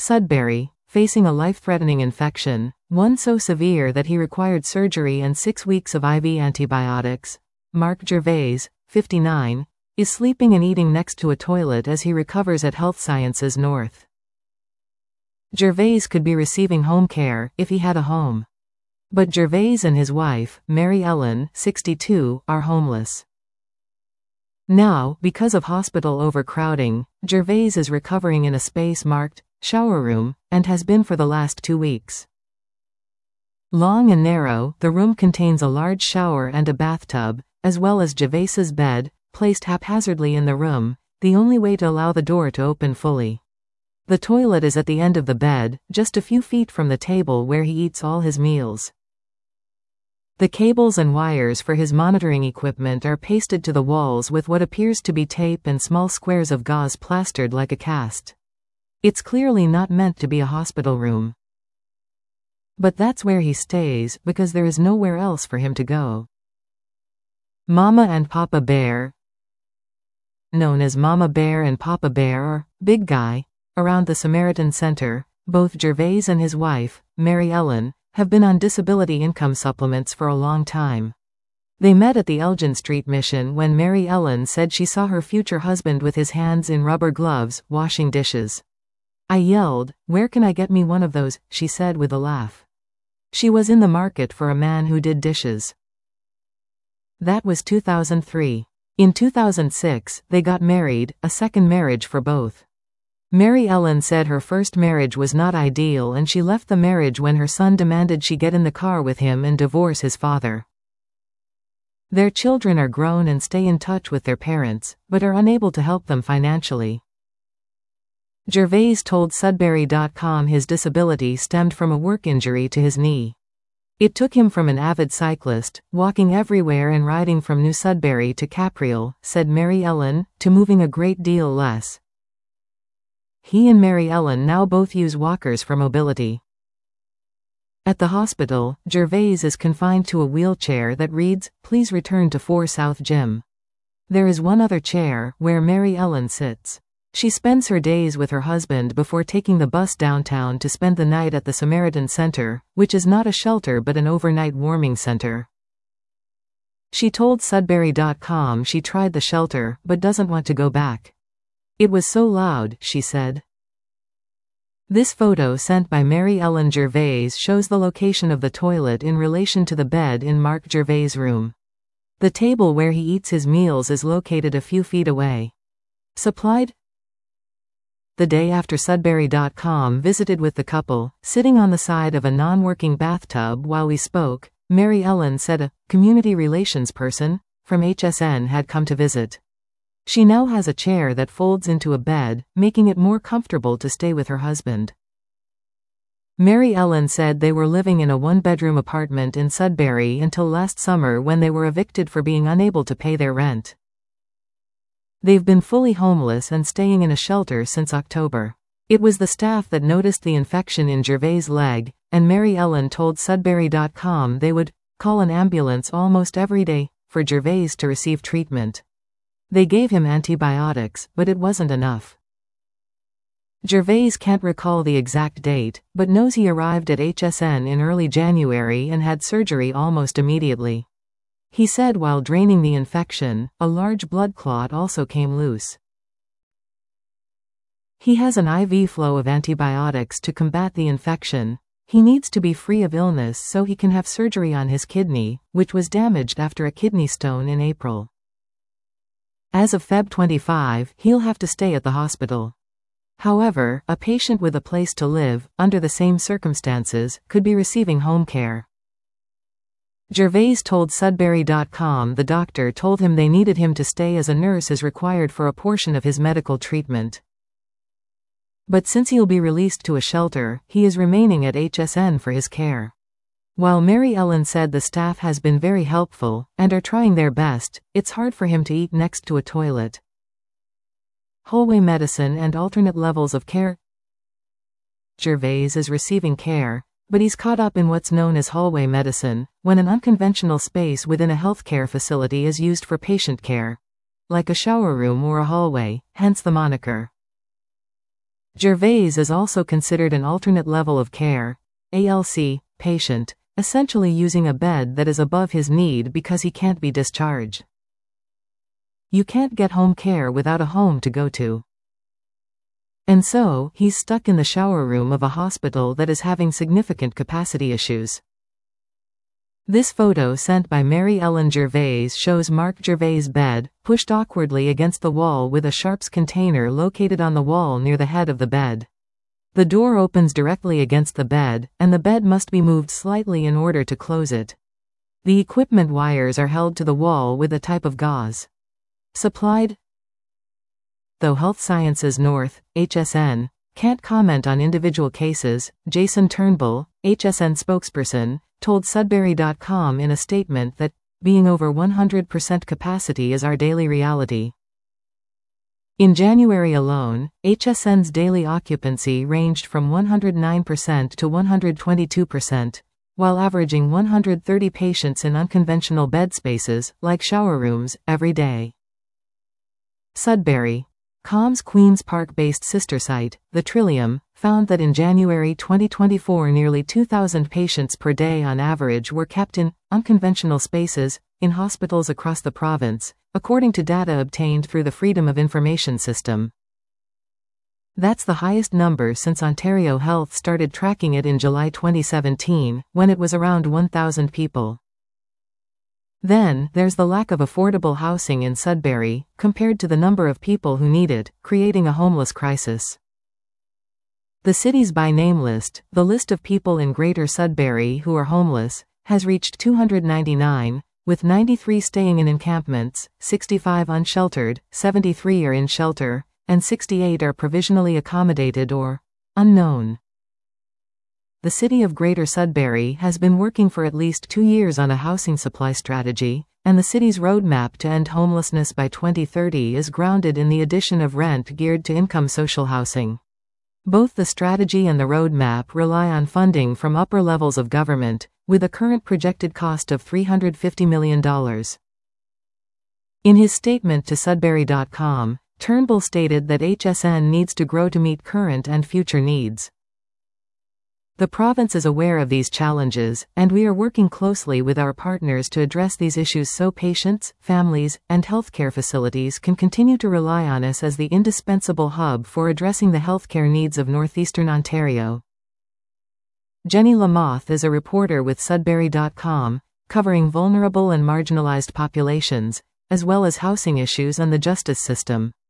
Sudbury, facing a life-threatening infection, one so severe that he required surgery and 6 weeks of IV antibiotics. Mark Gervais, 59, is sleeping and eating next to a toilet as he recovers at Health Sciences North. Gervais could be receiving home care if he had a home. But Gervais and his wife, Mary Ellen, 62, are homeless. Now, because of hospital overcrowding, Gervais is recovering in a space marked shower room, and has been for the last 2 weeks. Long and narrow, the room contains a large shower and a bathtub, as well as Gervais's bed, placed haphazardly in the room, the only way to allow the door to open fully. The toilet is at the end of the bed, just a few feet from the table where he eats all his meals. The cables and wires for his monitoring equipment are pasted to the walls with what appears to be tape and small squares of gauze plastered like a cast. It's clearly not meant to be a hospital room. But that's where he stays, because there is nowhere else for him to go. Mama and Papa Bear, known as Mama Bear and Papa Bear or Big Guy, around the Samaritan Center, both Gervais and his wife, Mary Ellen, have been on disability income supplements for a long time. They met at the Elgin Street Mission when Mary Ellen said she saw her future husband with his hands in rubber gloves, washing dishes. "I yelled, 'Where can I get me one of those?' she said with a laugh. She was in the market for a man who did dishes." That was 2003. In 2006, they got married, a second marriage for both. Mary Ellen said her first marriage was not ideal and she left the marriage when her son demanded she get in the car with him and divorce his father. Their children are grown and stay in touch with their parents, but are unable to help them financially. Gervais told Sudbury.com his disability stemmed from a work injury to his knee. It took him from an avid cyclist, walking everywhere and riding from New Sudbury to Capriel, said Mary Ellen, to moving a great deal less. He and Mary Ellen now both use walkers for mobility. At the hospital, Gervais is confined to a wheelchair that reads, "Please return to 4 South Gym." There is one other chair, where Mary Ellen sits. She spends her days with her husband before taking the bus downtown to spend the night at the Samaritan Center, which is not a shelter but an overnight warming center. She told Sudbury.com she tried the shelter, but doesn't want to go back. "It was so loud," she said. This photo sent by Mary Ellen Gervais shows the location of the toilet in relation to the bed in Mark Gervais' room. The table where he eats his meals is located a few feet away. Supplied the day after Sudbury.com visited with the couple, sitting on the side of a non-working bathtub while we spoke, Mary Ellen said a community relations person from HSN had come to visit. She now has a chair that folds into a bed, making it more comfortable to stay with her husband. Mary Ellen said they were living in a one-bedroom apartment in Sudbury until last summer when they were evicted for being unable to pay their rent. They've been fully homeless and staying in a shelter since October. It was the staff that noticed the infection in Gervais' leg, and Mary Ellen told Sudbury.com they would call an ambulance almost every day for Gervais to receive treatment. They gave him antibiotics, but it wasn't enough. Gervais can't recall the exact date, but knows he arrived at HSN in early January and had surgery almost immediately. He said while draining the infection, a large blood clot also came loose. He has an IV flow of antibiotics to combat the infection. He needs to be free of illness so he can have surgery on his kidney, which was damaged after a kidney stone in April. As of Feb 25, he'll have to stay at the hospital. However, a patient with a place to live, under the same circumstances, could be receiving home care. Gervais told Sudbury.com the doctor told him they needed him to stay as a nurse is required for a portion of his medical treatment. But since he'll be released to a shelter, he is remaining at HSN for his care. While Mary Ellen said the staff has been very helpful, and are trying their best, it's hard for him to eat next to a toilet. Hallway medicine and alternate levels of care. Gervais is receiving care, but he's caught up in what's known as hallway medicine, when an unconventional space within a healthcare facility is used for patient care. Like a shower room or a hallway, hence the moniker. Gervais is also considered an alternate level of care, ALC, patient, essentially using a bed that is above his need because he can't be discharged. You can't get home care without a home to go to. And so, he's stuck in the shower room of a hospital that is having significant capacity issues. This photo sent by Mary Ellen Gervais shows Mark Gervais' bed, pushed awkwardly against the wall with a sharps container located on the wall near the head of the bed. The door opens directly against the bed, and the bed must be moved slightly in order to close it. The equipment wires are held to the wall with a type of gauze. Supplied. Though Health Sciences North, HSN, can't comment on individual cases, Jason Turnbull, HSN spokesperson, told Sudbury.com in a statement that, being over 100% capacity is our daily reality. In January alone, HSN's daily occupancy ranged from 109% to 122%, while averaging 130 patients in unconventional bed spaces, like shower rooms, every day. Sudbury. COM's Queen's Park-based sister site, the Trillium, found that in January 2024 nearly 2,000 patients per day on average were kept in unconventional spaces in hospitals across the province, according to data obtained through the Freedom of Information System. That's the highest number since Ontario Health started tracking it in July 2017, when it was around 1,000 people. Then, there's the lack of affordable housing in Sudbury, compared to the number of people who need it, creating a homeless crisis. The city's by name list, the list of people in Greater Sudbury who are homeless, has reached 299, with 93 staying in encampments, 65 unsheltered, 73 are in shelter, and 68 are provisionally accommodated or unknown. The city of Greater Sudbury has been working for at least 2 years on a housing supply strategy, and the city's roadmap to end homelessness by 2030 is grounded in the addition of rent geared to income social housing. Both the strategy and the roadmap rely on funding from upper levels of government, with a current projected cost of $350 million. In his statement to Sudbury.com, Turnbull stated that HSN needs to grow to meet current and future needs. The province is aware of these challenges, and we are working closely with our partners to address these issues so patients, families, and healthcare facilities can continue to rely on us as the indispensable hub for addressing the healthcare needs of northeastern Ontario. Jenny Lamoth is a reporter with Sudbury.com, covering vulnerable and marginalized populations, as well as housing issues and the justice system.